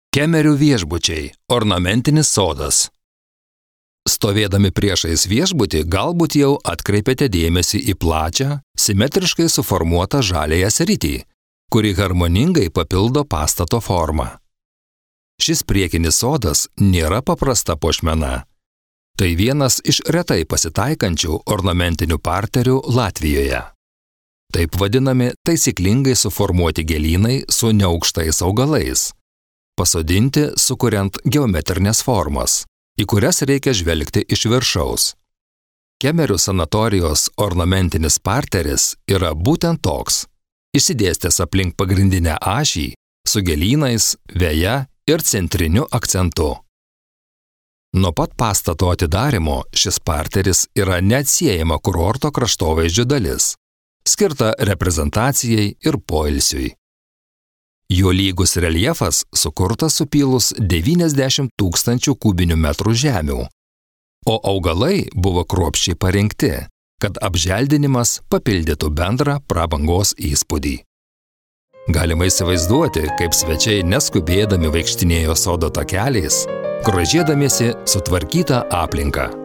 Kemerių viešbučiai – ornamentinis sodas. Stovėdami priešais viešbutį galbūt jau atkreipėte dėmesį į plačią, simetriškai suformuotą žaliąją sritį, kuri harmoningai papildo pastato formą. Šis priekinis sodas nėra paprasta puošmena. Tai vienas iš retai pasitaikančių ornamentinių parterių Latvijoje. Taip vadinami taisyklingai suformuoti gėlynai su neaukštais augalais, pasodinti sukuriant geometrinės formas, į kurias reikia žvelgti iš viršaus. Kemerių sanatorijos ornamentinis parteris yra būtent toks, išsidėstęs aplink pagrindinę ašį, su gėlynais, veja ir centriniu akcentu. Nuo pat pastato atidarymo šis parteris yra neatsiejama kurorto kraštovaizdžio dalis, skirta reprezentacijai ir poilsiui. Jo lygus reljefas sukurtas supylus 90 000 kubinių metrų žemių, o augalai buvo kruopščiai parinkti, kad apželdinimas papildytų bendrą prabangos įspūdį. Galima įsivaizduoti, kaip svečiai neskubėdami vaikštinėjo sodo takeliais, grožėdamiesi sutvarkytą aplinką.